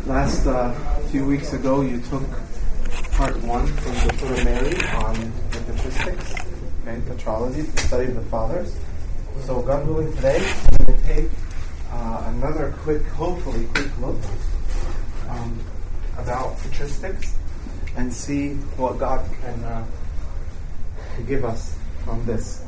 Last few weeks ago, you took part one from the Book of Mary on the patristics, okay, patrology, the study of the fathers. So, God willing, today we're going to take another hopefully quick look about patristics and see what God can give us from this.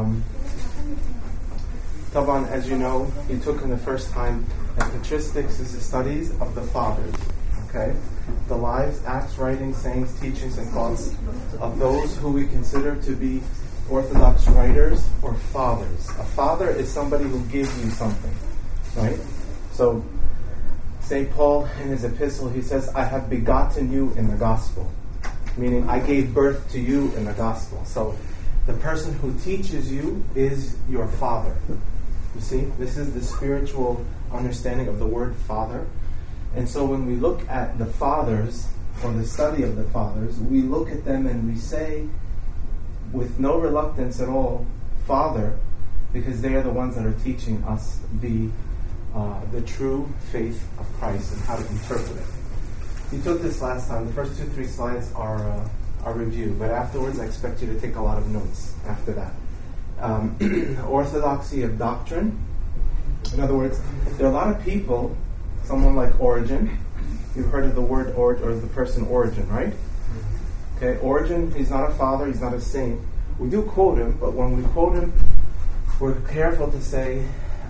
Taban, as you know, you took in the first time that patristics is the studies of the fathers, okay? The lives, acts, writings, sayings, teachings, and thoughts of those who we consider to be Orthodox writers or fathers. A father is somebody who gives you something, right? So, St. Paul in his epistle, he says, I have begotten you in the gospel, meaning I gave birth to you in the gospel. So, the person who teaches you is your father. You see, this is the spiritual understanding of the word father. And so when we look at the fathers, or the study of the fathers, we look at them and we say, with no reluctance at all, Father, because they are the ones that are teaching us the true faith of Christ and how to interpret it. You took this last time. The first 2-3 slides are review, but afterwards I expect you to take a lot of notes after that. Orthodoxy of doctrine. In other words, there are a lot of people, someone like Origen, you've heard of the word or the person Origen, right? Okay, Origen, he's not a father, he's not a saint. We do quote him, but when we quote him, we're careful to say,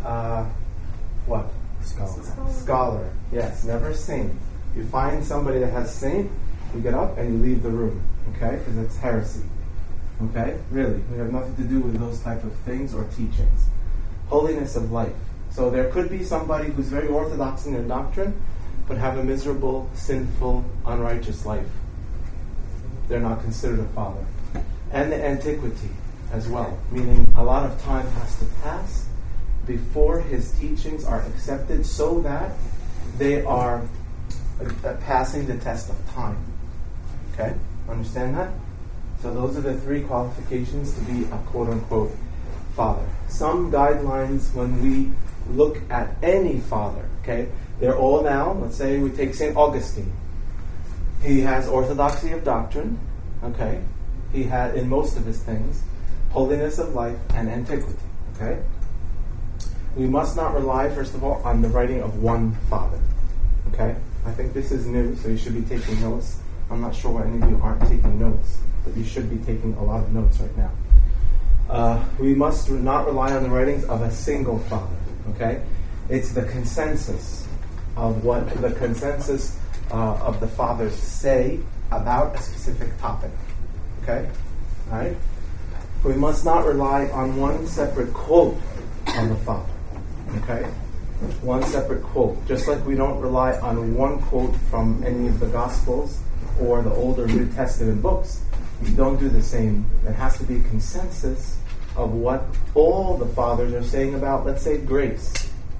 what? Scholar. Yes, never saint. You find somebody that has saint, you get up and you leave the room, okay? Because it's heresy. Okay? Really. We have nothing to do with those type of things or teachings. Holiness of life. So there could be somebody who's very orthodox in their doctrine, but have a miserable, sinful, unrighteous life. They're not considered a father. And the antiquity as well, meaning a lot of time has to pass before his teachings are accepted so that they are passing the test of time. Okay? Understand that? So those are the 3 qualifications to be a quote-unquote father. Some guidelines when we look at any father, okay? They're all now, let's say we take St. Augustine. He has orthodoxy of doctrine, okay? He had, in most of his things, holiness of life and antiquity, okay? We must not rely, first of all, on the writing of one father, okay? I think this is new, so you should be taking notes. I'm not sure why any of you aren't taking notes, but you should be taking a lot of notes right now. We must not rely on the writings of a single father, okay? It's the consensus of what the consensus of the fathers say about a specific topic, okay? All right? We must not rely on one separate quote on the father, okay? One separate quote. Just like we don't rely on one quote from any of the Gospels or the older New Testament books, we don't do the same. There has to be a consensus of what all the fathers are saying about, let's say, grace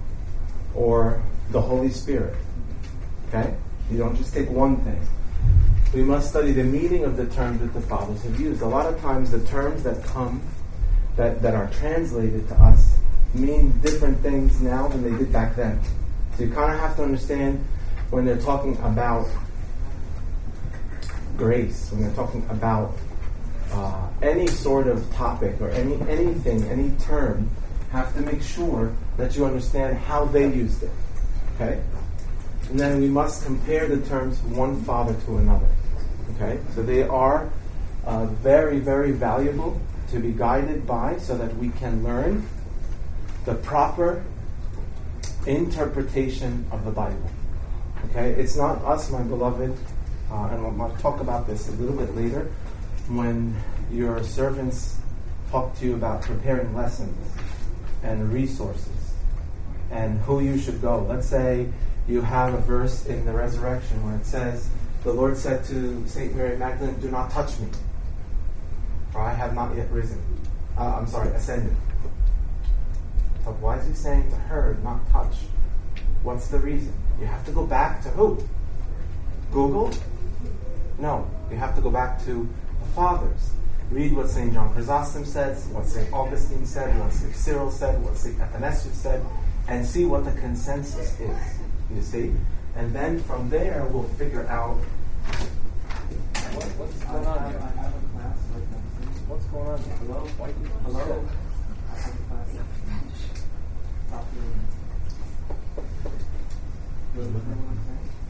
or the Holy Spirit. Okay? You don't just take one thing. We must study the meaning of the terms that the fathers have used. A lot of times the terms that come, that are translated to us, mean different things now than they did back then. So you kind of have to understand when they're talking about grace, when they're talking about any sort of topic or anything, any term, have to make sure that you understand how they used it. Okay? And then we must compare the terms one father to another. Okay? So they are very, very valuable to be guided by so that we can learn the proper interpretation of the Bible. Okay? It's not us, my beloved, and we'll talk about this a little bit later, when your servants talk to you about preparing lessons and resources and who you should go. Let's say you have a verse in the resurrection where it says, the Lord said to St. Mary Magdalene, do not touch me, for I have not yet ascended. So why is he saying to her, not touch? What's the reason? You have to go back to who? Google? No, you have to go back to the fathers. Read what St. John Chrysostom says, what St. Augustine said, what St. Cyril said, what St. Athanasius said, and see what the consensus is. You see? And then from there, we'll figure out what's going on here. I have a class right now. What's going on here? Hello? Hello? I have a class at You understand what I'm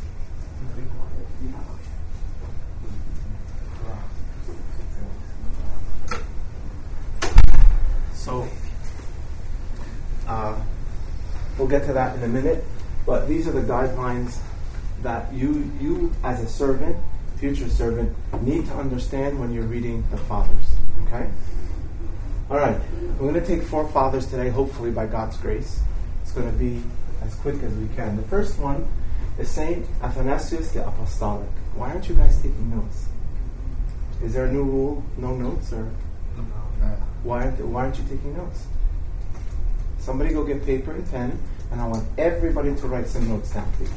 saying? So, we'll get to that in a minute, but these are the guidelines that you as a servant, future servant, need to understand when you're reading the Fathers. Okay? Alright, we're going to take 4 Fathers today, hopefully by God's grace. It's going to be as quick as we can. The first one is Saint Athanasius the Apostolic. Why aren't you guys taking notes? Is there a new rule? No notes? Or why aren't you taking notes? Somebody go get paper and pen, and I want everybody to write some notes down, please.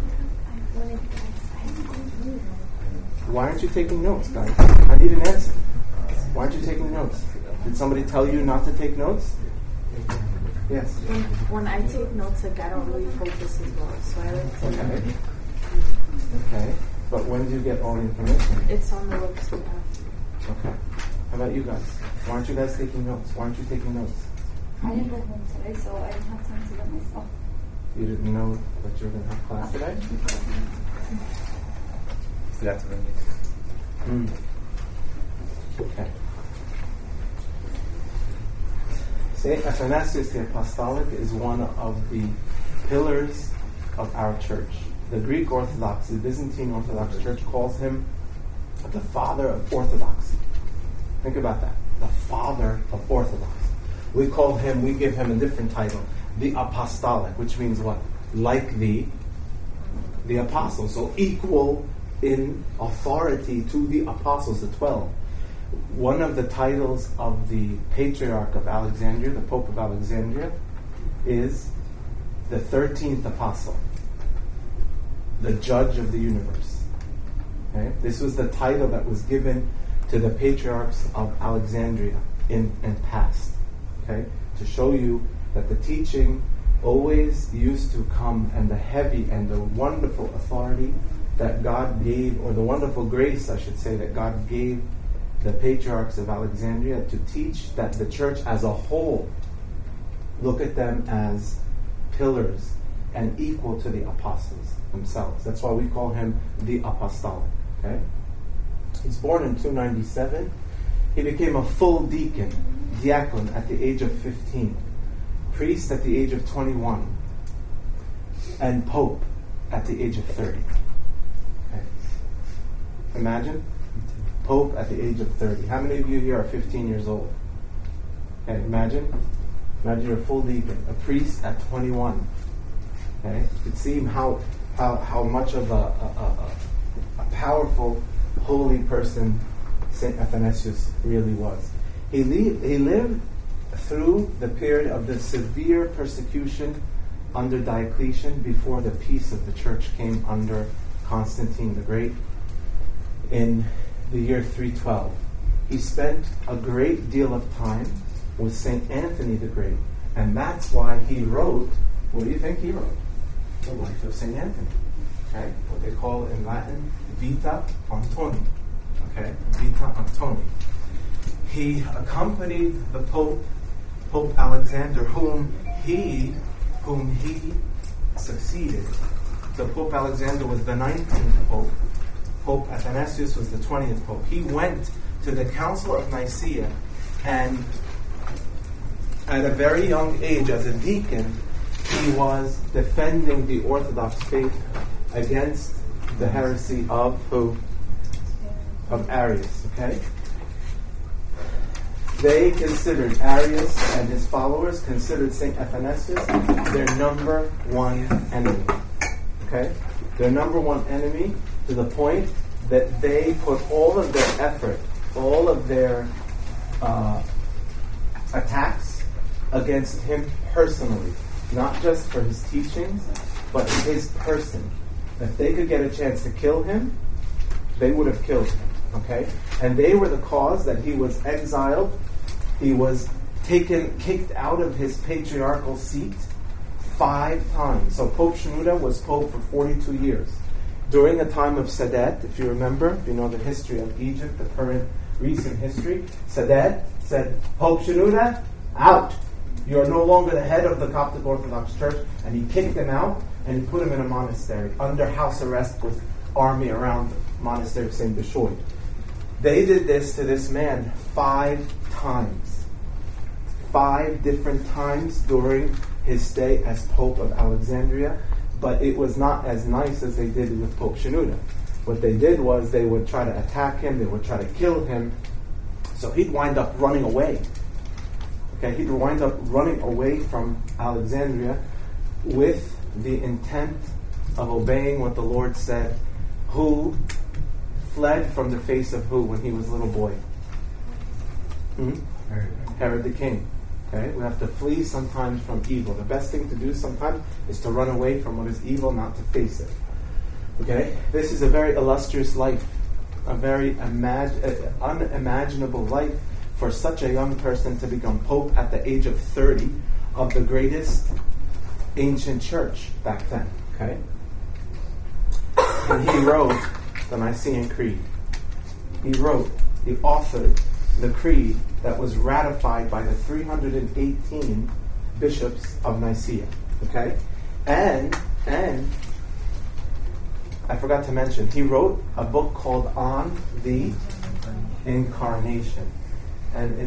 Why aren't you taking notes, guys? I need an answer. Why aren't you taking notes? Did somebody tell you not to take notes? Yes. When I take notes, like, I don't really focus as well, so I like to. Okay. But when did you get all the information? It's on the books we have. Okay. How about you guys? Why aren't you guys taking notes? Why aren't you taking notes? I didn't go home today, so I didn't have time to get myself. You didn't know that you were going to have class today? That's really Okay. Saint Athanasius the Apostolic is one of the pillars of our church. The Greek Orthodox, the Byzantine Orthodox Church calls him the father of orthodoxy. Think about that. The father of orthodoxy. We give him a different title, the Apostolic, which means what? Like the apostles. So equal in authority to the apostles, the 12. One of the titles of the Patriarch of Alexandria, the Pope of Alexandria, is the 13th Apostle, the Judge of the Universe. Okay? This was the title that was given to the Patriarchs of Alexandria in past. Okay? To show you that the teaching always used to come, and the heavy and the wonderful authority that God gave, or the wonderful grace, I should say, that God gave the Patriarchs of Alexandria to teach that the church as a whole, look at them as pillars and equal to the apostles themselves. That's why we call him the Apostolic. Okay? He's born in 297. He became a full diacon at the age of 15, priest at the age of 21, and pope at the age of 30. Okay. Imagine, pope at the age of 30. How many of you here are 15 years old? Okay, imagine you're a full deacon, a priest at 21. Okay, you could see how much of a powerful, holy person Saint Athanasius really was. He lived through the period of the severe persecution under Diocletian before the peace of the church came under Constantine the Great in the year 312. He spent a great deal of time with Saint Anthony the Great, and that's why he wrote, what do you think he wrote? The Life of Saint Anthony. Okay? What they call in Latin, Vita Antoni. Okay? Vita Antoni. He accompanied the Pope Alexander, whom he succeeded. So Pope Alexander was the 19th Pope. Pope Athanasius was the 20th Pope. He went to the Council of Nicaea, and at a very young age, as a deacon, he was defending the Orthodox faith against the heresy of who? Of Arius. Okay? They considered, Arius and his followers considered St. Athanasius their number one enemy. Okay? Their number one enemy, to the point that they put all of their effort, all of their attacks against him personally. Not just for his teachings, but his person. If they could get a chance to kill him, they would have killed him. Okay? And they were the cause that he was exiled. He was kicked out of his patriarchal seat 5 times. So Pope Shenouda was Pope for 42 years. During the time of Sadat, if you remember, if you know the history of Egypt, the current, recent history, Sadat said, Pope Shenouda, out! You are no longer the head of the Coptic Orthodox Church. And he kicked him out, and he put him in a monastery, under house arrest with army around the monastery of St. Bishoy. They did this to this man 5 times. 5 different times during his stay as Pope of Alexandria, but it was not as nice as they did with Pope Shenouda. What they did was they would try to attack him, they would try to kill him, so he'd wind up running away. Okay, he'd wind up running away from Alexandria with the intent of obeying what the Lord said. Who fled from the face of who when he was a little boy? Herod the king. Okay, we have to flee sometimes from evil. The best thing to do sometimes is to run away from what is evil, not to face it. Okay, this is a very illustrious life, a very unimaginable life for such a young person to become Pope at the age of 30 of the greatest ancient church back then. Okay, and he wrote the Nicene Creed. He authored the creed that was ratified by the 318 bishops of Nicaea. Okay? And I forgot to mention, he wrote a book called On the Incarnation. And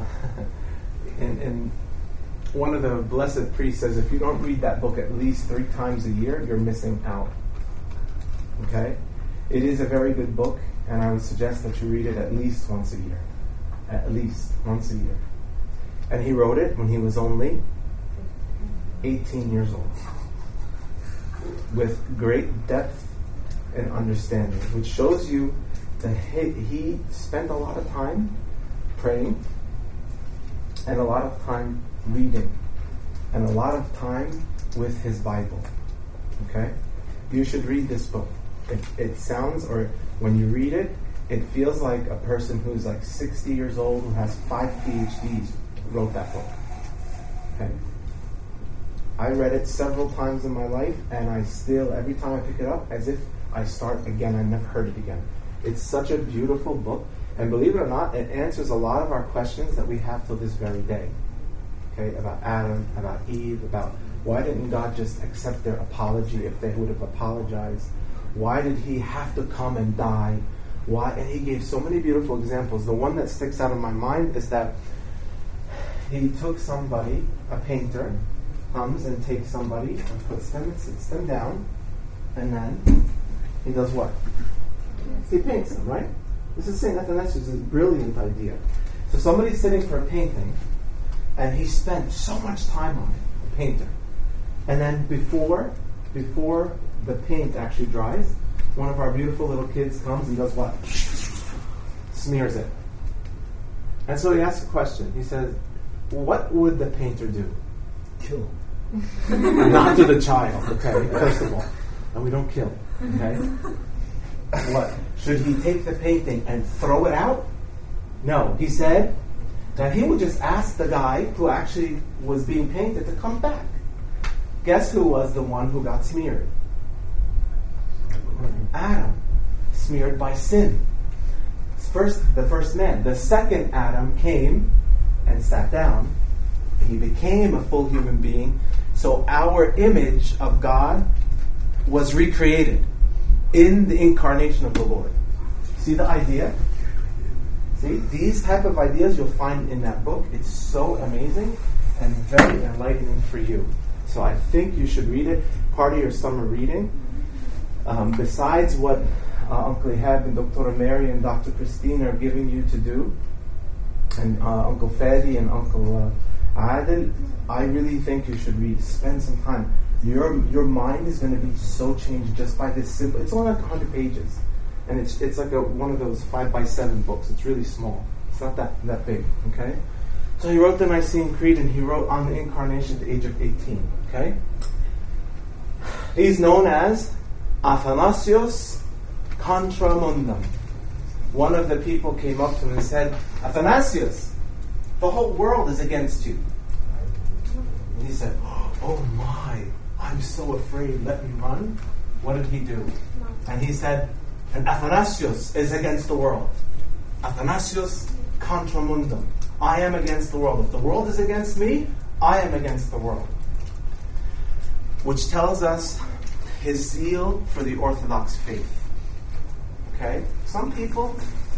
in one of the blessed priests says, if you don't read that book at least 3 times a year, you're missing out. Okay? It is a very good book, and I would suggest that you read it at least once a year. At least once a year. And he wrote it when he was only 18 years old. With great depth and understanding, which shows you that he spent a lot of time praying, and a lot of time reading, and a lot of time with his Bible. Okay? You should read this book. It sounds, or when you read it, it feels like a person who's like 60 years old who has 5 PhDs wrote that book. Okay? I read it several times in my life, and I still, every time I pick it up, as if I start again, I never heard it again. It's such a beautiful book, and believe it or not, it answers a lot of our questions that we have till this very day. Okay, about Adam, about Eve, about why didn't God just accept their apology if they would have apologized? Why did he have to come and die? Why? And he gave so many beautiful examples. The one that sticks out in my mind is that he took somebody, a painter, comes and takes somebody and sits them down, and then he does what? He paints them, right? This is St. Athanasius' brilliant idea. So somebody's sitting for a painting, and he spent so much time on it, the painter. And then before the paint actually dries, one of our beautiful little kids comes and does what? Smears it. And so he asks a question. He says, what would the painter do? Kill. Not to the child, okay, first of all. And we don't kill, okay? What? Should he take the painting and throw it out? No. He said that he would just ask the guy who actually was being painted to come back. Guess who was the one who got smeared? Adam. Smeared by sin. The first man. The second Adam came and sat down. He became a full human being. So our image of God was recreated in the incarnation of the Lord. See the idea? See, these type of ideas you'll find in that book. It's so amazing and very enlightening for you. So I think you should read it, part of your summer reading. Besides what Uncle Ehab and Dr. Mary and Dr. Christine are giving you to do, and Uncle Fadi and Uncle Adil, I really think you should read. Spend some time. Your mind is going to be so changed just by this simple. It's only like 100 pages, and it's like one of those 5x7 books. It's really small. It's not that big. Okay. So he wrote the Nicene Creed, and he wrote on the Incarnation at the age of 18. Okay. He's known as Athanasios Contra Mundum. One of the people came up to him and said, Athanasius, the whole world is against you. And he said, oh, oh my, I'm so afraid, let me run. What did he do? And he said, and Athanasius is against the world. Athanasius contra mundum. I am against the world. If the world is against me, I am against the world. Which tells us his zeal for the Orthodox faith. Okay? Some people,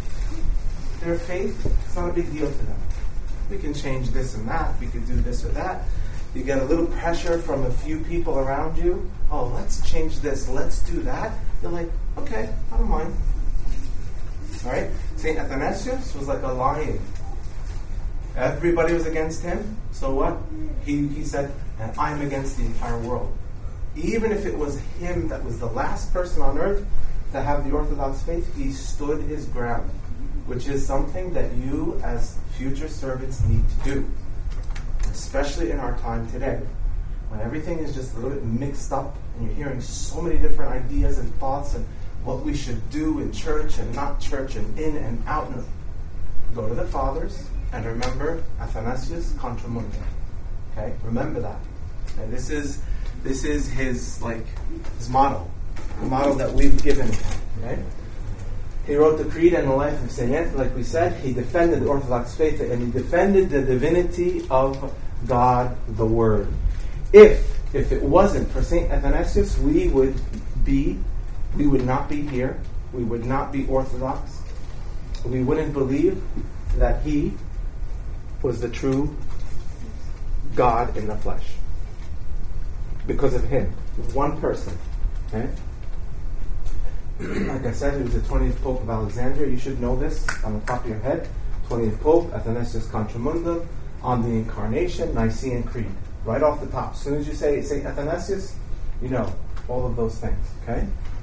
their faith, it's not a big deal to them. We can change this and that. We can do this or that. You get a little pressure from a few people around you. Oh, let's change this. Let's do that. You're like, okay, I don't mind. All right? St. Athanasius was like a lion. Everybody was against him. So what? He said, and I'm against the entire world. Even if it was him that was the last person on earth to have the Orthodox faith, he stood his ground, which is something that you as future servants need to do, especially in our time today, when everything is just a little bit mixed up and you're hearing so many different ideas and thoughts and what we should do in church and not church and in and out. Go to the fathers and remember Athanasius contra mundum. Okay, remember that. And this is his motto, the motto that we've given him. Right? He wrote the Creed and the Life of Saint, like we said. He defended the Orthodox faith and he defended the divinity of God, the Word. If it wasn't for Saint Athanasius, we would not be here. We would not be Orthodox. We wouldn't believe that he was the true God in the flesh. Because of him. One person. Okay? Like I said, he was the 20th Pope of Alexandria. You should know this on the top of your head. 20th Pope, Athanasius contra mundum, on the Incarnation, Nicene Creed. Right off the top. As soon as you say St. Athanasius, you know all of those things. Okay?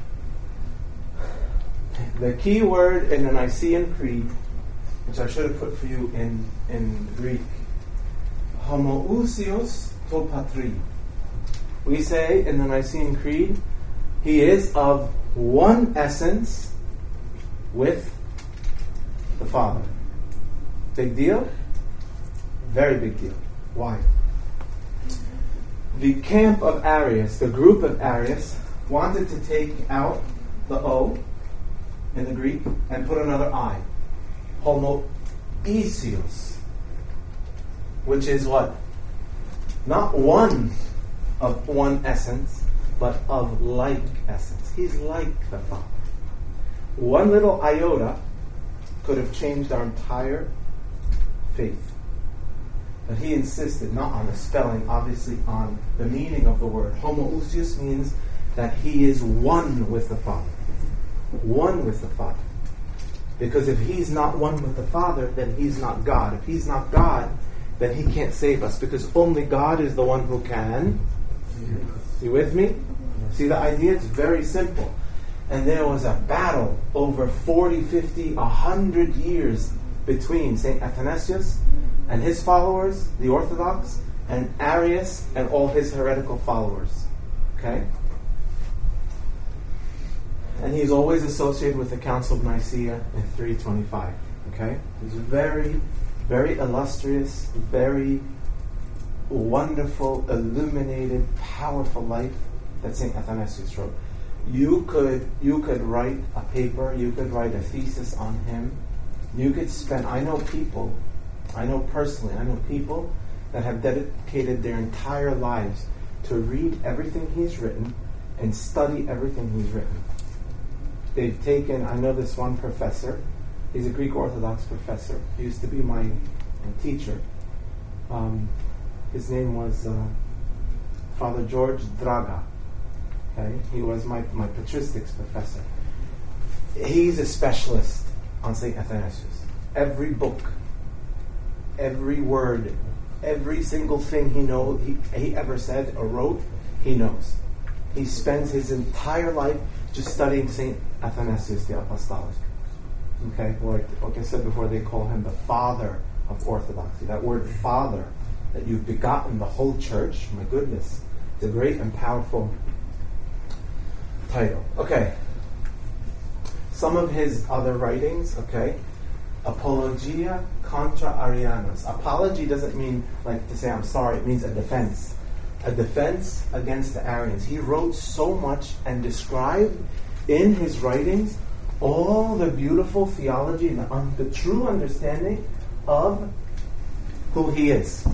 The key word in the Nicene Creed, which I should have put for you in Greek, homoousios to patri. We say in the Nicene Creed, he is of one essence with the Father. Big deal? Very big deal. Why? The camp of Arius, the group of Arius, wanted to take out the O in the Greek and put another I. Homoousios. Which is what? Not one of one essence, but of like essence. He's like the Father. One little iota could have changed our entire faith. But he insisted not on the spelling, obviously on the meaning of the word. Homoousios means that he is one with the Father. One with the Father. Because if he's not one with the Father, then he's not God. If he's not God, then he can't save us. Because only God is the one who can. You with me? See the idea? It's very simple. And there was a battle over 40, 50, 100 years between St. Athanasius and his followers, the Orthodox, and Arius and all his heretical followers. Okay? And he's always associated with the Council of Nicaea in 325. Okay? He's a very, very illustrious, very wonderful, illuminated, powerful life that St. Athanasius wrote. You could write a paper, you could write a thesis on him. You could spend, I know people that have dedicated their entire lives to read everything he's written and study everything he's written. They've taken, I know this one professor, he's a Greek Orthodox professor, he used to be my teacher. His name was Father George Draga. Okay? He was my patristics professor. He's a specialist on St. Athanasius. Every book, every word, every single thing he ever said or wrote, he knows. He spends his entire life just studying St. Athanasius the Apostolic. Okay? Like I said before, they call him the father of Orthodoxy. That word father, that you've begotten the whole church, my goodness, it's a great and powerful title. Okay. Some of his other writings, okay. Apologia contra Arianos. Apology doesn't mean like to say I'm sorry, it means a defense. a defense against the Arians. He wrote so much and described in his writings all the beautiful theology and the true understanding of who he is.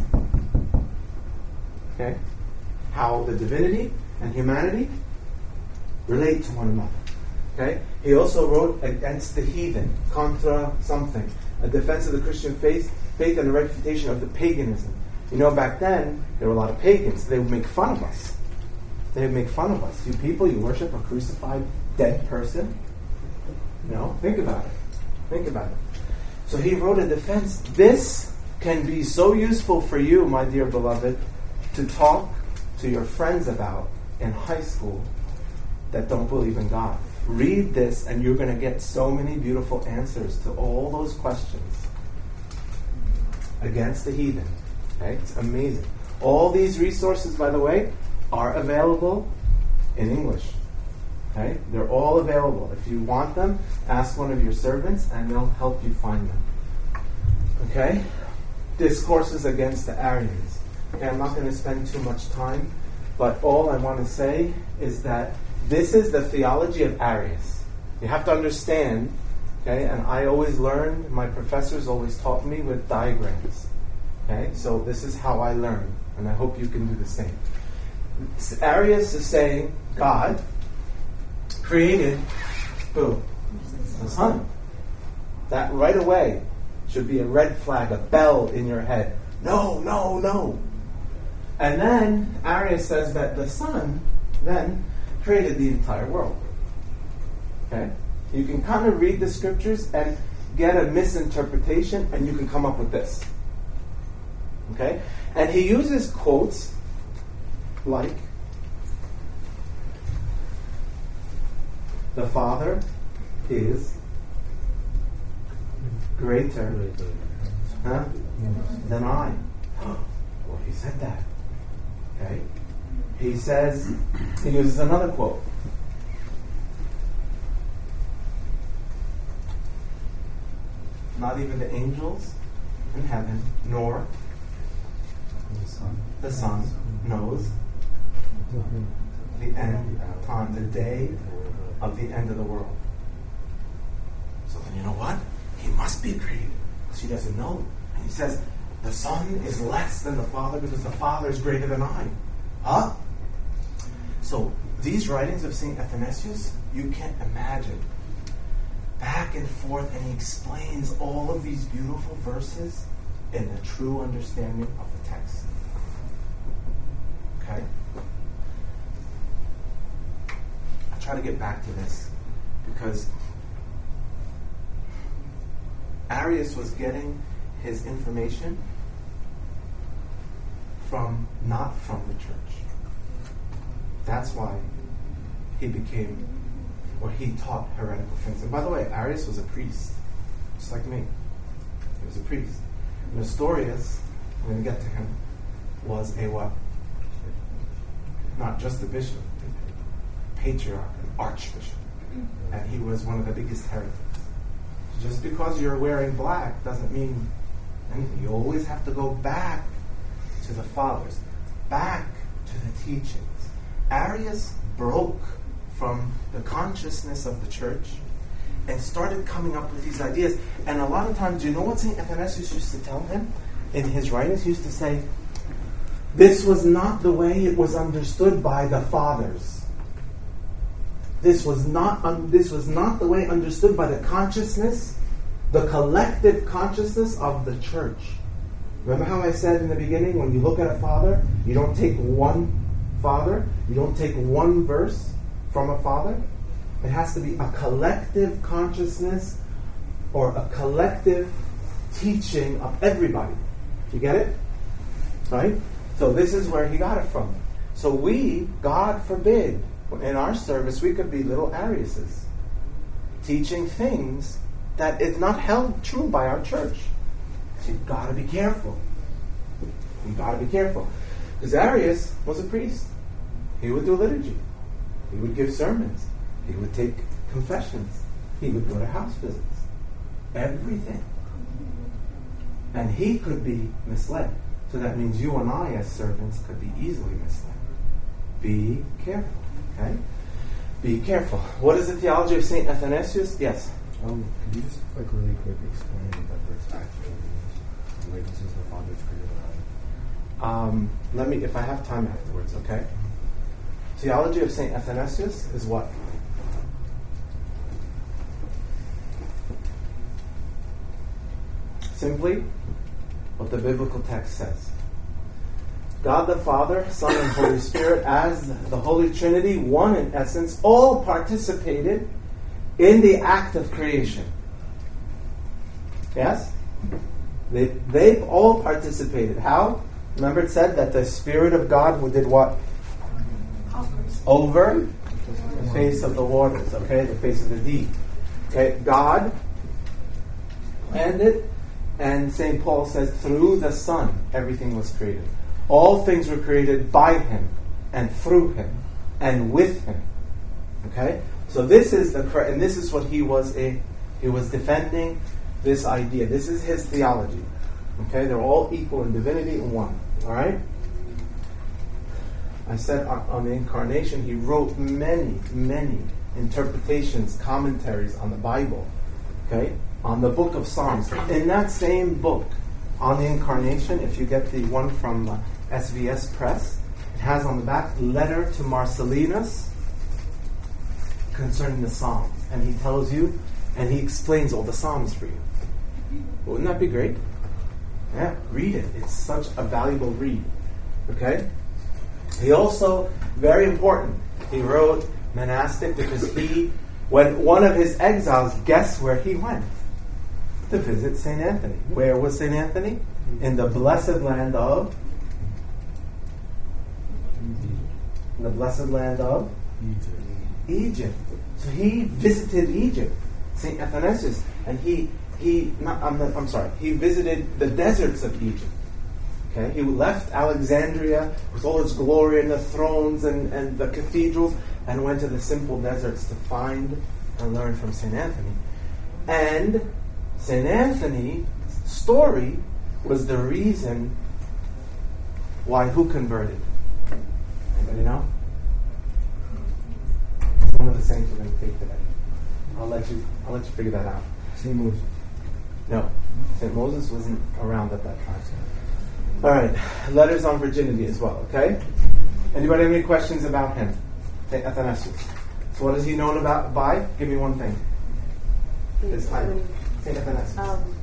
Okay? How the divinity and humanity relate to one another. Okay? He also wrote against the heathen, contra something, a defense of the Christian faith and a refutation of the paganism. You know, back then, there were a lot of pagans. They would make fun of us. They would make fun of us. You people, you worship a crucified dead person? No? Think about it. Think about it. So he wrote a defense. This can be so useful for you, my dear beloved, to talk to your friends about in high school that don't believe in God. Read this and you're going to get so many beautiful answers to all those questions against the heathen. Okay? It's amazing. All these resources, by the way, are available in English. Okay? They're all available. If you want them, ask one of your servants and they'll help you find them. Okay? Discourses against the Arians. Okay, I'm not going to spend too much time, but all I want to say is that this is the theology of Arius. You have to understand, okay, and I always learned, my professors always taught me with diagrams. Okay, so this is how I learn, and I hope you can do the same. Arius is saying God created who? The sun. That right away should be a red flag, a bell in your head. No, no, no. And then Arius says that the sun then created the entire world. Okay? You can kind of read the scriptures and get a misinterpretation, and you can come up with this. Okay? And he uses quotes like, the Father is greater than I. Well, he said that. Okay? He says, he uses another quote. Not even the angels in heaven, nor the Son knows the end time, the day of the end of the world. So then you know what? He must be created, because he doesn't know. And he says, the Son is less than the Father because the Father is greater than I. Huh? So these writings of St. Athanasius, you can't imagine. Back and forth, and he explains all of these beautiful verses in the true understanding of the text. Okay? I try to get back to this because Arius was getting his information not from the church. That's why he taught heretical things. And by the way, Arius was a priest, just like me. He was a priest. Nestorius, I'm going to get to him, was a what? Not just a bishop, a patriarch, an archbishop. And he was one of the biggest heretics. Just because you're wearing black doesn't mean anything. You always have to go back to the fathers, back to the teachings. Arius broke from the consciousness of the church and started coming up with these ideas. And a lot of times, you know what St. Athanasius used to tell him in his writings? He used to say, this was not the way it was understood by the fathers. This was not the way understood by the consciousness, the collective consciousness of the church. Remember how I said in the beginning, when you look at a father, you don't take one father, you don't take one verse from a father. It has to be a collective consciousness or a collective teaching of everybody. You get it? Right? So this is where he got it from. So we, God forbid, in our service, we could be little Ariuses, teaching things that is not held true by our church. So you've got to be careful. You've got to be careful. Because Arius was a priest. He would do liturgy. He would give sermons. He would take confessions. He would go to house visits. Everything. And he could be misled. So that means you and I as servants could be easily misled. Be careful, okay? Be careful. What is the theology of St. Athanasius? Yes? Could you just really quickly explain what that verse actually means? The way this is the Father's created. Let me, if I have time afterwards, okay? Theology of St. Athanasius is what? Simply, what the biblical text says. God the Father, Son, and Holy Spirit, as the Holy Trinity, one in essence, all participated in the act of creation. Yes? They've all participated. How? Remember it said that the Spirit of God did what? Over the face of the waters, okay? The face of the deep. Okay, God planned it, and St. Paul says through the Son everything was created. All things were created by Him, and through Him, and with Him. Okay? So this is and this is what he was defending this idea. This is his theology. Okay? They're all equal in divinity in one. Alright? I said on the Incarnation, he wrote many, many interpretations, commentaries on the Bible. Okay? On the book of Psalms. In that same book, on the Incarnation, if you get the one from SVS Press, it has on the back, Letter to Marcellinus concerning the Psalms. And he tells you, and he explains all the Psalms for you. Wouldn't that be great? Yeah, read it. It's such a valuable read. Okay? He also, very important, he wrote monastic because when one of his exiles, guess where he went? To visit St. Anthony. Where was St. Anthony? In the blessed land of? In the blessed land of? Egypt. So he visited Egypt, St. Athanasius, and he visited the deserts of Egypt. Okay, he left Alexandria with all its glory and the thrones and the cathedrals, and went to the simple deserts to find and learn from St. Anthony. And St. Anthony's story was the reason why who converted? Anybody know? It's one of the saints we're going to take today. I'll let you figure that out. St. Moses. No, St. Moses wasn't around at that time. All right, letters on virginity as well. Okay. Anybody have any questions about him? St. Athanasius. So what is he known about by? Give me one thing. His title. St. Athanasius.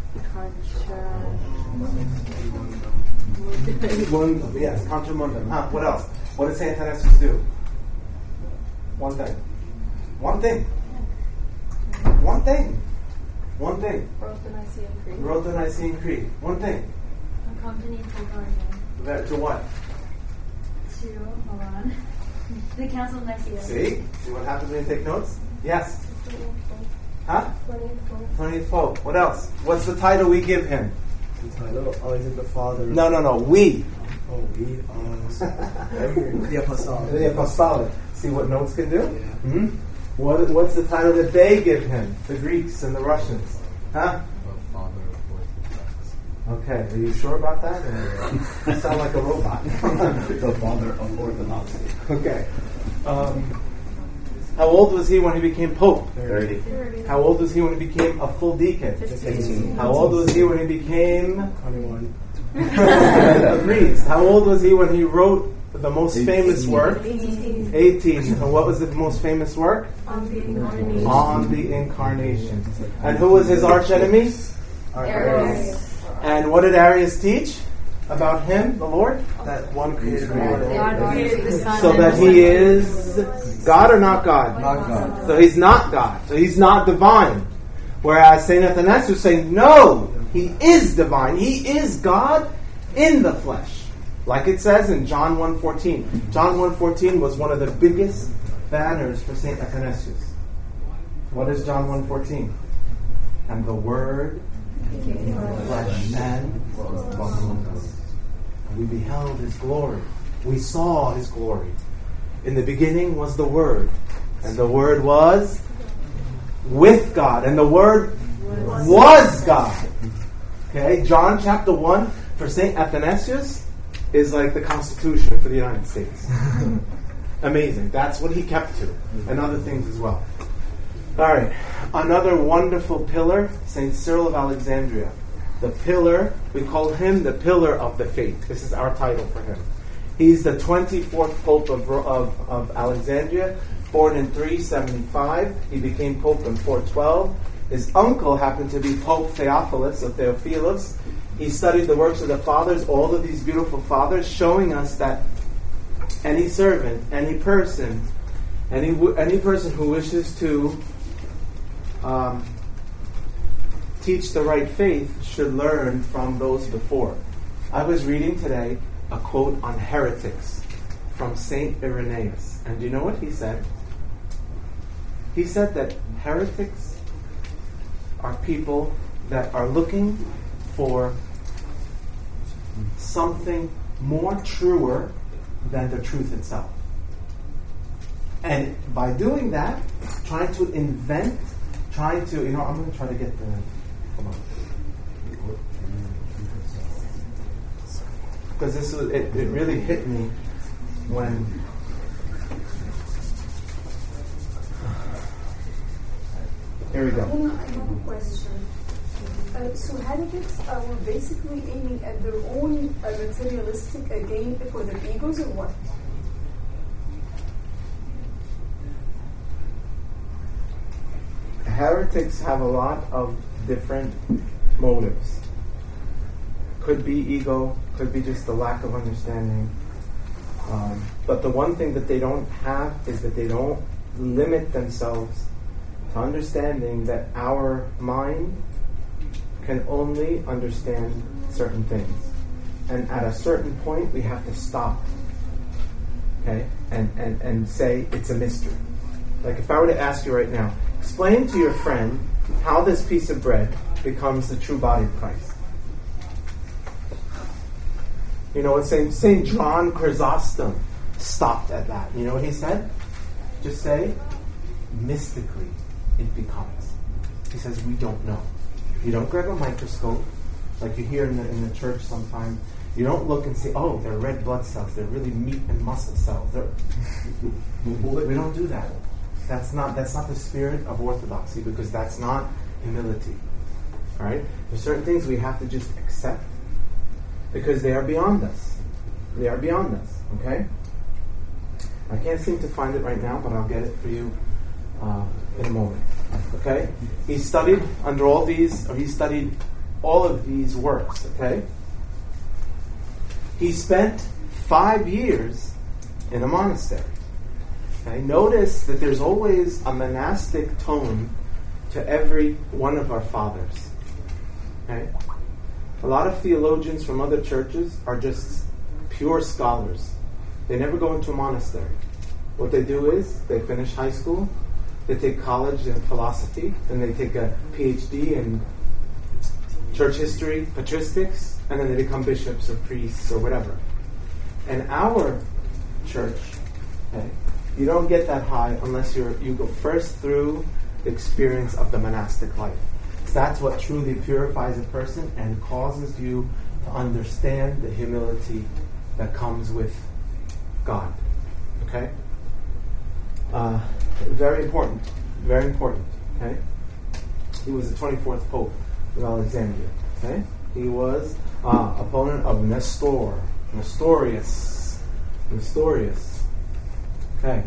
Yes, Contra Mundum. What else? What did St. Athanasius do? One thing. One thing. One thing. One thing. Wrote the Nicene Creed. Wrote the Nicene Creed. One thing. Accompanied the Guardian. To what? Hold on. The Council of Nicaea. See what happens when you take notes? Yes. Huh? 20th Pope. What else? What's the title we give him? The title? Oh, is it the Father? No. We. Oh, we. The Apostolic. The Apostolic. See what notes can do? Yeah. Mm-hmm. What's the title that they give him? The Greeks and the Russians. Huh? The Father of Orthodox. Okay. Are you sure about that? You sound like a robot. The Father of Orthodoxy. Okay. How old was he when he became Pope? 30. How old was he when he became a full deacon? 15. How old was he when he became 21. a priest? How old was he when he wrote the most famous work? 18. 18. And what was the most famous work? On the Incarnation. On the Incarnation. And who was his archenemy? Arius. And what did Arius teach about him, the Lord? That one created the world. God created the sun. So that he is God or not God? Not God. So he's not God. So he's not divine. Whereas St. Athanasius is saying, no, he is divine. He is God in the flesh. Like it says in John 1:14. John 1:14 was one of the biggest banners for St. Athanasius. What is John 1:14? And the Word became flesh and dwelt among us. And we beheld His glory. We saw His glory. In the beginning was the Word. And the Word was with God. And the Word was God. Okay, John chapter 1, for St. Athanasius is like the Constitution for the United States. Amazing. That's what he kept to, and other things as well. All right, another wonderful pillar, St. Cyril of Alexandria. The pillar, we call him the pillar of the faith. This is our title for him. He's the 24th Pope of Alexandria, born in 375. He became Pope in 412. His uncle happened to be Pope Theophilus or Theophilus. He studied the works of the fathers, all of these beautiful fathers, showing us that any servant, any person who wishes to teach the right faith should learn from those before. I was reading today a quote on heretics from Saint Irenaeus. And do you know what he said? He said that heretics are people that are looking for something more truer than the truth itself. And by doing that, trying to invent, I'm going to try to get the... Hold on. Because it really hit me when... Here we go. I have a question. So heretics were basically aiming at their own materialistic gain for their egos, or what? Heretics have a lot of different motives. Could be ego, could be just the lack of understanding. But the one thing that they don't have is that they don't limit themselves to understanding that our mind can only understand certain things. And at a certain point, we have to stop. Okay? And say it's a mystery. Like if I were to ask you right now, explain to your friend how this piece of bread becomes the true body of Christ. You know what St. John Chrysostom stopped at that. You know what he said? Just say, mystically it becomes. He says, we don't know. You don't grab a microscope, like you hear in the church sometimes. You don't look and say, oh, they're red blood cells. They're really meat and muscle cells. We don't do that. That's not the spirit of orthodoxy, because that's not humility. All right? There's certain things we have to just accept because they are beyond us. They are beyond us. Okay? I can't seem to find it right now, but I'll get it for you in a moment. Okay? He studied all of these works. Okay? He spent 5 years in a monastery. Okay? Notice that there's always a monastic tone to every one of our fathers. Okay? A lot of theologians from other churches are just pure scholars. They never go into a monastery. What they do is they finish high school, they take college in philosophy, then they take a PhD in church history, patristics, and then they become bishops or priests or whatever. And our church, okay, you don't get that high unless you go first through the experience of the monastic life. So that's what truly purifies a person and causes you to understand the humility that comes with God. Okay? Very important. Very important. Okay? He was the 24th Pope of Alexandria. Okay? He was opponent of Nestorius. Okay.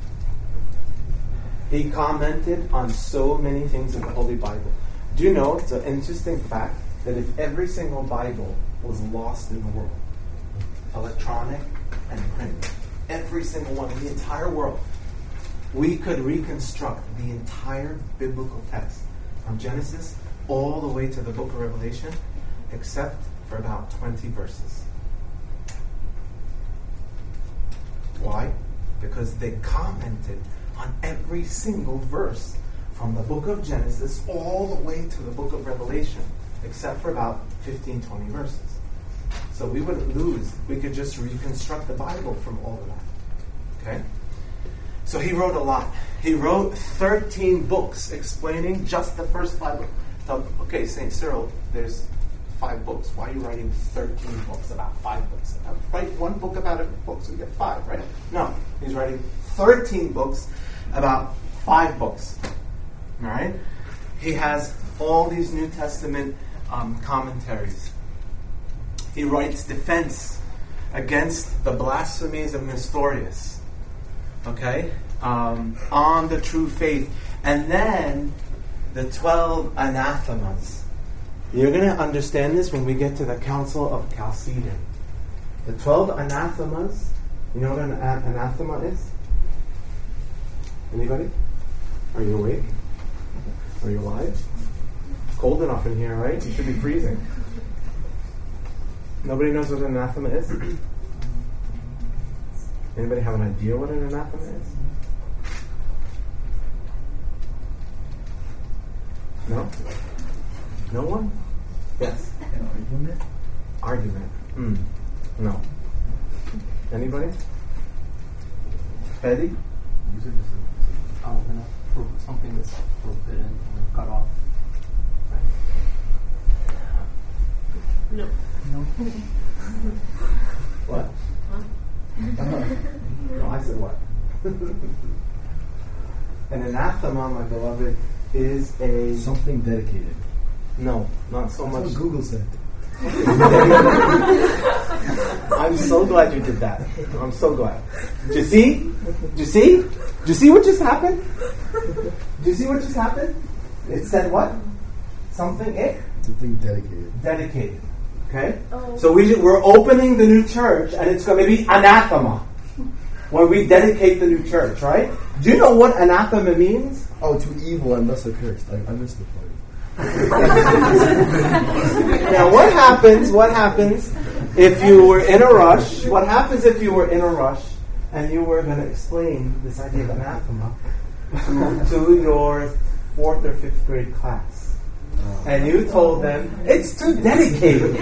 He commented on so many things in the Holy Bible. Do you know, it's an interesting fact, that if every single Bible was lost in the world, electronic and print, every single one in the entire world, we could reconstruct the entire biblical text from Genesis all the way to the book of Revelation, except for about 20 verses. Why? Because they commented on every single verse from the book of Genesis all the way to the book of Revelation, except for about 15, 20 verses. So we wouldn't lose. We could just reconstruct the Bible from all of that. Okay? So he wrote a lot. He wrote 13 books explaining just the first 5 books. So, okay, St. Cyril, there's 5 books. Why are you writing 13 books about 5 books? Write 1 book about every book, so you get 5, right? No, he's writing 13 books about 5 books. All right? He has all these New Testament commentaries. He writes defense against the blasphemies of Nestorius, okay, on the true faith. And then the 12 anathemas. You're going to understand this when we get to the Council of Chalcedon. The 12 anathemas, you know what an anathema is? Anybody? Are you awake? Are you alive? It's cold enough in here, right? You should be freezing. Nobody knows what an anathema is? Anybody have an idea what an anathema is? No? No one? Yes. An argument? Argument. No. Anybody? Eddie? Use it as Something that's forbidden or cut off. No. What? No, I said what? An anathema, my beloved, is a... something dedicated. No, not so That's much. what Google said. I'm so glad you did that. I'm so glad. Do you see? Do you see? Do you see what just happened? Do you see what just happened? It said what? Something Something dedicated. dedicated. Okay? So we're opening the new church, and it's going to be anathema when we dedicate the new church, right? Do you know what anathema means? Oh, to evil and thus accursed. I missed the part. Now, what happens if you were in a rush? What happens if you were in a rush and you were going to explain this idea of anathema to your 4th or 5th grade class? And you told them, it's too dedicated.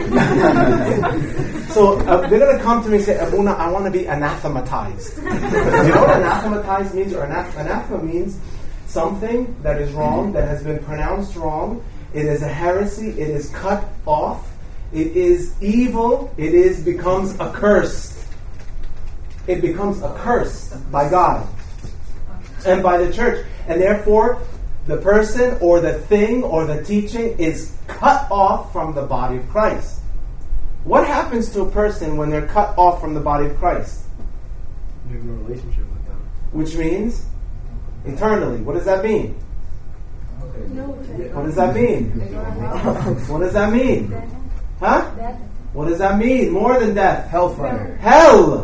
So they're going to come to me and say, Abuna, I want to be anathematized. You know what anathematized means? Or anathema means something that is wrong, that has been pronounced wrong. It is a heresy. It is cut off. It is evil. It becomes accursed. It becomes accursed by God and by the church. And therefore, the person or the thing or the teaching is cut off from the body of Christ. What happens to a person when they're cut off from the body of Christ? You have no relationship with them. Which means eternally. What does that mean? What does that mean? What does that mean? Huh? What does that mean? More than death. Hellfire. Hell!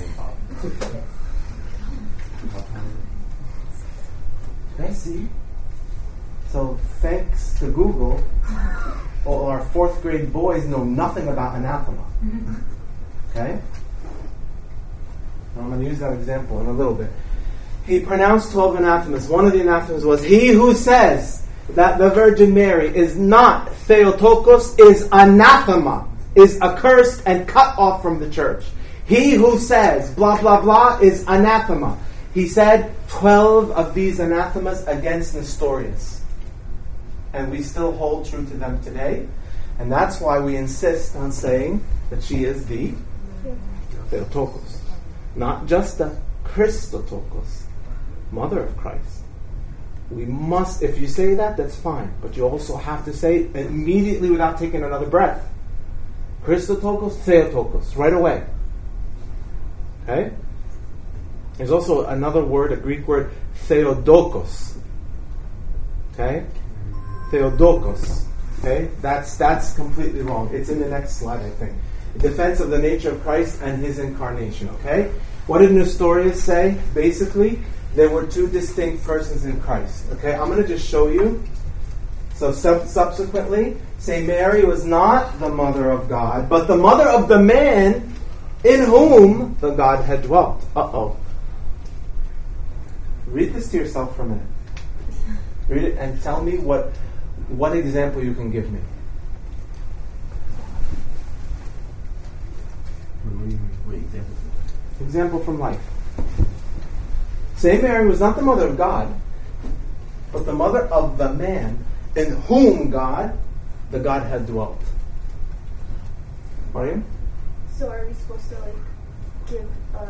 I see. So thanks to Google, all our 4th grade boys know nothing about anathema. Okay? I'm going to use that example in a little bit. He pronounced 12 anathemas. One of the anathemas was, he who says that the Virgin Mary is not Theotokos is anathema, is accursed and cut off from the church. He who says blah, blah, blah is anathema. He said 12 of these anathemas against Nestorius. And we still hold true to them today. And that's why we insist on saying that she is the Theotokos. Not just the Christotokos, Mother of Christ. We must, if you say that, that's fine. But you also have to say it immediately without taking another breath. Christotokos, Theotokos, right away. Okay? There's also another word, a Greek word, Theodokos. Okay? Theodokos. Okay? That's completely wrong. It's in the next slide, I think. Defense of the nature of Christ and his incarnation. Okay? What did Nestorius say? Basically, there were 2 distinct persons in Christ. Okay? I'm going to just show you. So subsequently, St. Mary was not the mother of God, but the mother of the man in whom the Godhead dwelt. Uh-oh. Read this to yourself for a minute. Read it and tell me what example you can give me. What do you mean? What example? Example from life. St. Mary was not the mother of God, but the mother of the man in whom God, the Godhead dwelt. What are you? So are we supposed to give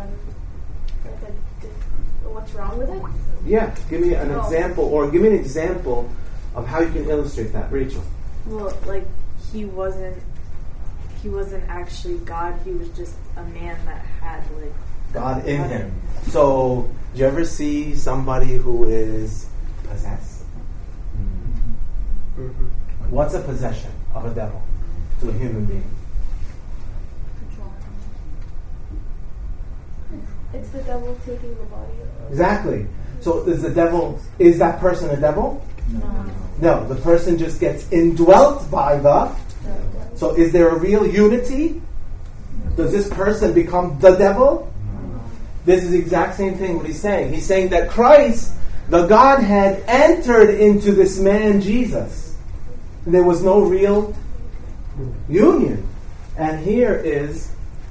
what's wrong with it? Yeah, give me an example, or give me an example of how you can illustrate that, Rachel. Well, he wasn't actually God. He was just a man that had God in him. So, do you ever see somebody who is possessed? Mm-hmm. What's a possession of a devil to a human being? It's the devil taking the body of. Exactly. So is that person a devil? No, the person just gets indwelt by the. So is there a real unity? Does this person become the devil? This is the exact same thing what he's saying. He's saying that Christ, the Godhead, entered into this man Jesus. There was no real union. And here is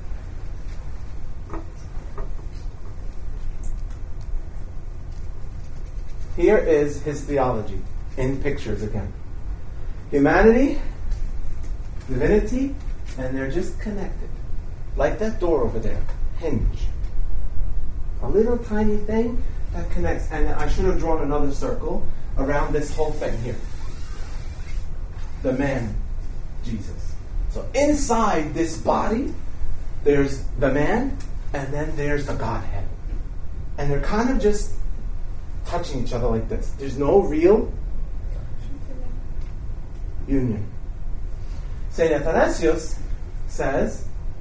his theology in pictures again. Humanity, divinity, and they're just connected. Like that door over there. Hinge. A little tiny thing that connects. And I should have drawn another circle around this whole thing here. The man, Jesus. So inside this body, there's the man, and then there's the Godhead. And they're kind of just touching each other like this. There's no real union. St. Athanasius says,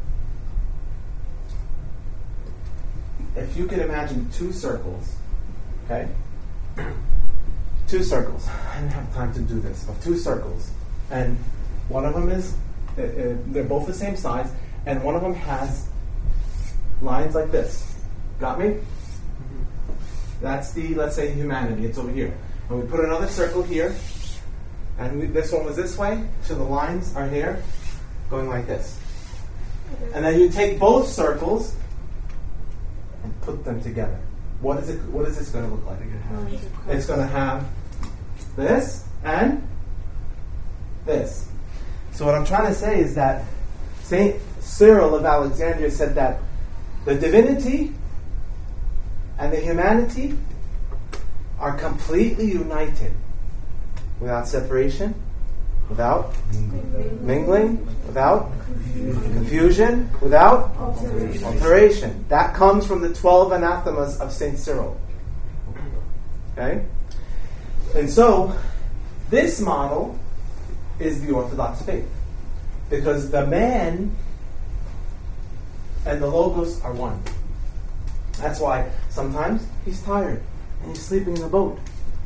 if you could imagine two circles, okay? Two circles. I didn't have time to do this, but two circles. And one of them is, they're both the same size, and one of them has lines like this. Got me? That's the, let's say, humanity. It's over here. And we put another circle here, and this one was this way, so the lines are here, going like this. And then you take both circles and put them together. What is this going to look like? It's going to have this and this. So what I'm trying to say is that St. Cyril of Alexandria said that the divinity and the humanity are completely united, without separation, without mingling, without confusion, without alteration. That comes from the 12 anathemas of St. Cyril. Okay? And so, this model is the Orthodox faith. Because the man and the Logos are one. That's why sometimes he's tired and he's sleeping in the boat.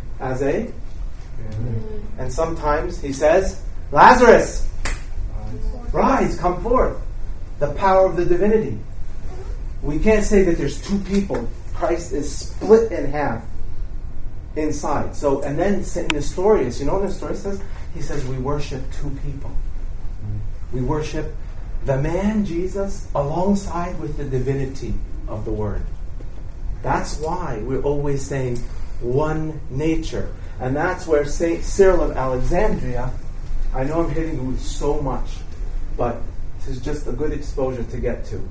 And sometimes he says, Lazarus, rise, come forth. The power of the divinity. We can't say that there's two people. Christ is split in half inside. So, and then St. Nestorius, you know what Nestorius says? He says we worship two people. We worship the man, Jesus, alongside with the divinity of the Word. That's why we're always saying one nature. And that's where St. Cyril of Alexandria, I know I'm hitting you with so much, but this is just a good exposure to get to.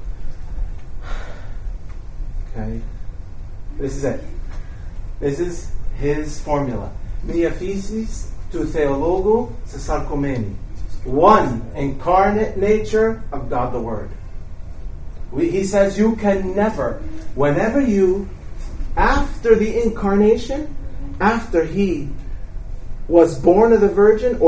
Okay? This is it. This is his formula. Mia physis tu theologo se sarcomeni. One incarnate nature of God the Word. He says you can never, whenever you, after the incarnation, after he was born of the Virgin,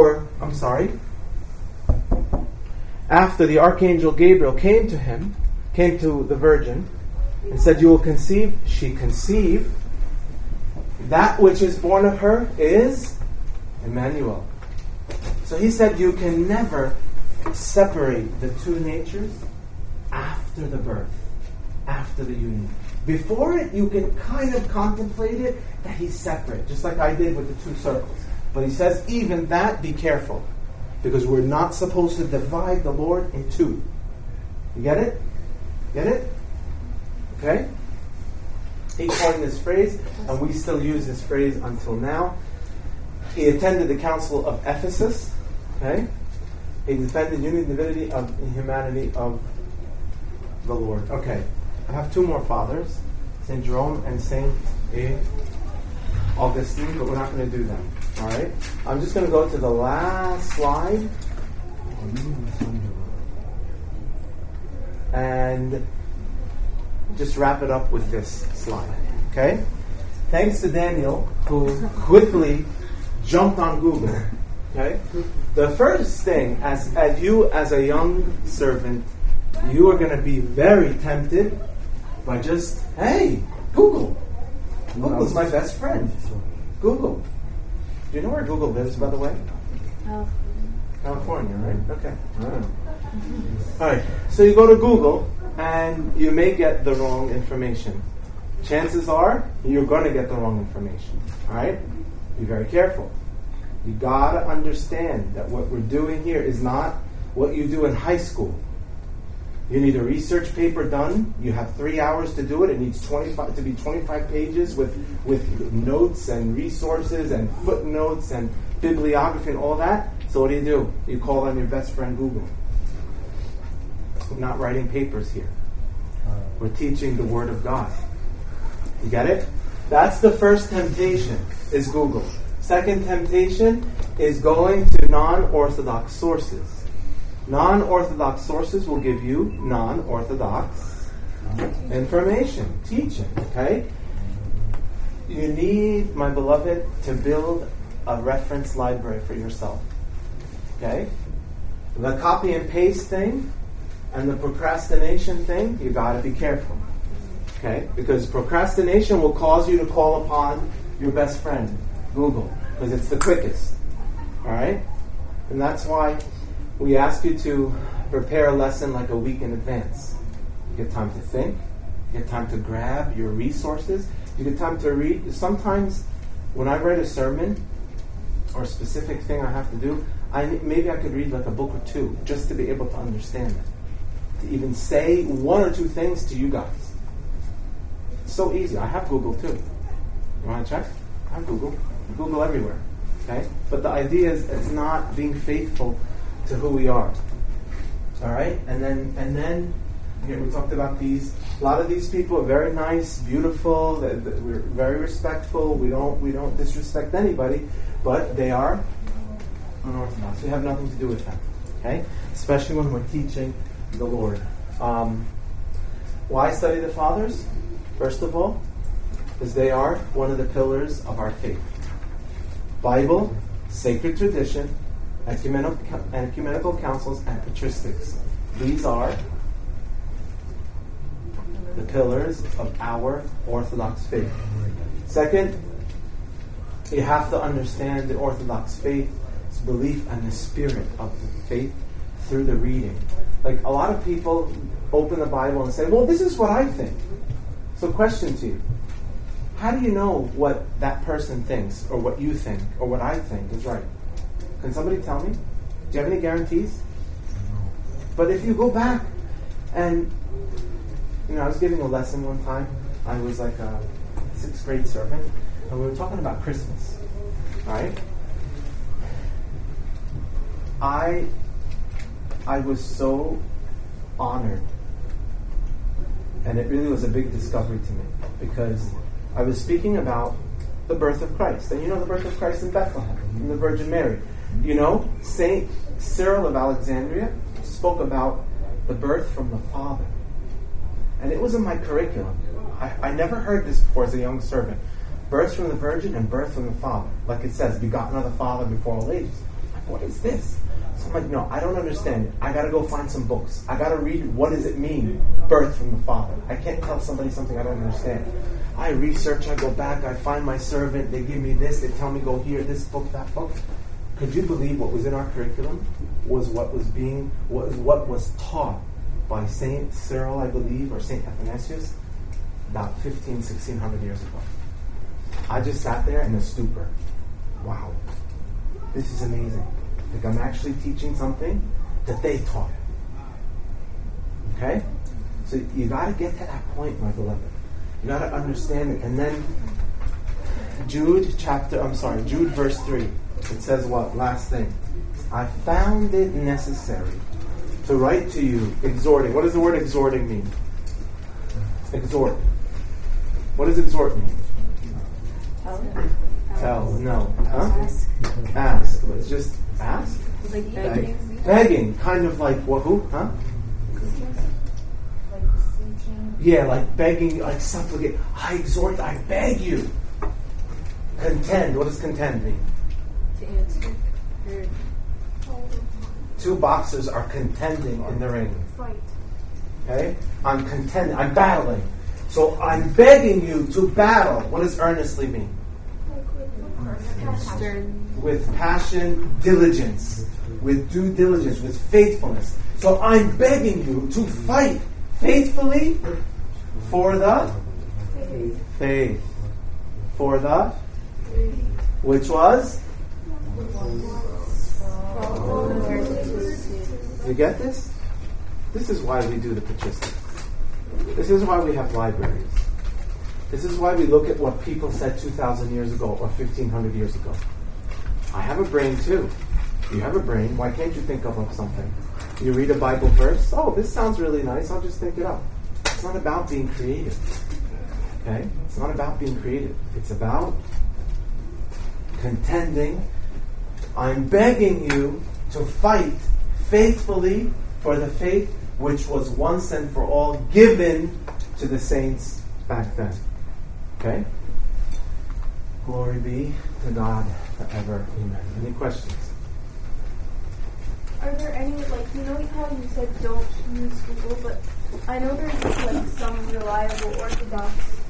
after the Archangel Gabriel came to the Virgin, and said, you will conceive, she conceived, that which is born of her is Emmanuel. So he said you can never separate the two natures after the birth, after the union. Before it, you can kind of contemplate it, that he's separate, just like I did with the two circles. But he says, even that, be careful, because we're not supposed to divide the Lord in two. You get it? Get it? Okay? He coined this phrase, and we still use this phrase until now. He attended the Council of Ephesus. Okay? He defended unity, divinity, of humanity of the Lord. Okay, I have two more fathers, Saint Jerome and Saint Augustine, but we're not going to do that. All right, I'm just going to go to the last slide and just wrap it up with this slide. Okay, thanks to Daniel, who quickly jumped on Google. Okay, the first thing, as you as a young servant, you are going to be very tempted by just, hey, Google. Google's my best friend. Google. Do you know where Google lives, by the way? California, right? Okay. All right. So you go to Google, and you may get the wrong information. Chances are you're going to get the wrong information. All right? Be very careful. You got to understand that what we're doing here is not what you do in high school. You need a research paper done. You have 3 hours to do it. It needs 25 to be 25 pages with notes and resources and footnotes and bibliography and all that. So what do? You call on your best friend Google. We're not writing papers here. We're teaching the Word of God. You get it? That's the first temptation, is Google. Second temptation is going to non-orthodox sources. Non-orthodox sources will give you non-orthodox information, teaching, okay? You need, my beloved, to build a reference library for yourself, okay? The copy and paste thing and the procrastination thing, you got to be careful, okay? Because procrastination will cause you to call upon your best friend, Google, because it's the quickest, all right? And that's why we ask you to prepare a lesson like a week in advance. You get time to think. You get time to grab your resources. You get time to read. Sometimes when I write a sermon or a specific thing I have to do, maybe I could read like a book or two just to be able to understand it. To even say one or two things to you guys. It's so easy. I have Google too. You want to check? I have Google. Google everywhere. Okay? But the idea is it's not being faithful to who we are. All right? And then here we talked about these. A lot of these people are very nice, beautiful, we're very respectful. We don't disrespect anybody, but they are unorthodox. We have nothing to do with them. Okay? Especially when we're teaching the Lord. Why study the Fathers? First of all, because they are one of the pillars of our faith. Bible, sacred tradition, ecumenical councils, and patristics. These are the pillars of our Orthodox faith. Second, you have to understand the Orthodox faith's belief and the spirit of the faith through the reading. Like a lot of people open the Bible and say, well, this is what I think. So question to you. How do you know what that person thinks or what you think or what I think is right? Can somebody tell me? Do you have any guarantees? But if you go back and, I was giving a lesson one time. I was like a 6th grade servant, and we were talking about Christmas. All right? I was so honored, and it really was a big discovery to me, because I was speaking about the birth of Christ. And you know the birth of Christ in Bethlehem, in the Virgin Mary. Saint Cyril of Alexandria spoke about the birth from the Father. And it was in my curriculum. I never heard this before as a young servant. Birth from the Virgin and birth from the Father. Like it says, begotten of the Father before all ages. I'm like, what is this? So I'm like, no, I don't understand it. I got to go find some books. I got to read, what does it mean, birth from the Father? I can't tell somebody something I don't understand. I research, I go back, I find my servant, they give me this, they tell me go here, this book, that book. Could you believe what was in our curriculum was what was taught by Saint Cyril, I believe, or Saint Athanasius about 1600 years ago? I just sat there in a stupor. Wow, this is amazing. Like I'm actually teaching something that they taught. Okay? So you got to get to that point, my beloved. You got to understand it. And then Jude verse 3. It says what? Last thing. I found it necessary to write to you, exhorting. What does the word exhorting mean? Exhort. What does exhort mean? Tell. No. Huh? Ask. Let's just ask. Like Begging. Begging. Kind of like what? Who? Huh? Like beseeching. Yeah, like begging, like supplicate. I exhort, I beg you. Contend. What does contend mean? to answer. Two boxers are contending in the ring. Fight. Okay? I'm contending. I'm battling. So I'm begging you to battle. What does earnestly mean? Stern. With passion, diligence. With due diligence, with faithfulness. So I'm begging you to fight faithfully for the faith. For the which was? You get this? This is why we do the patristics. This is why we have libraries. This is why we look at what people said 2,000 years ago or 1,500 years ago. I have a brain too. You have a brain. Why can't you think of something? You read a Bible verse. Oh, this sounds really nice. I'll just think it up. It's not about being creative. Okay? It's not about being creative. It's about contending. I'm begging you to fight faithfully for the faith which was once and for all given to the saints back then. Okay? Glory be to God forever. Amen. Any questions? Are there any, like, you know how you said don't use Google, but I know there's like some reliable Orthodox